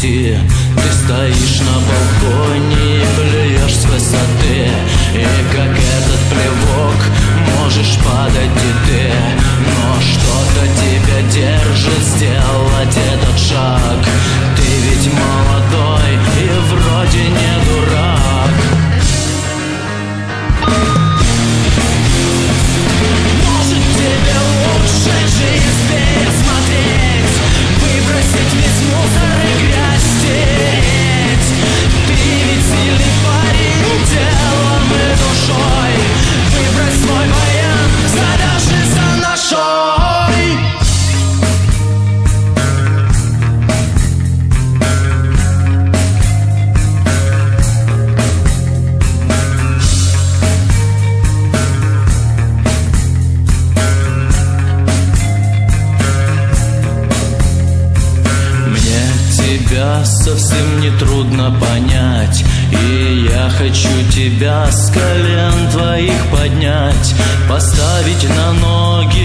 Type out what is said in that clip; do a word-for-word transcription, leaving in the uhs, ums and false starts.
пути. Ты стоишь на балконе и плюешь с высоты, и как этот плевок можешь падать и ты. Но что-то тебя держит сделать этот шаг. Ты ведь молодой и вроде не дурак. Может, тебе лучше жизнь пересмотреть, выбросить весь мусор и грязь стереть. Ты ведь сильный парень телом и душой. Выбрось свой баян, завяжись за ношой. Тебя совсем не трудно понять, и я хочу тебя с колен твоих поднять, поставить на ноги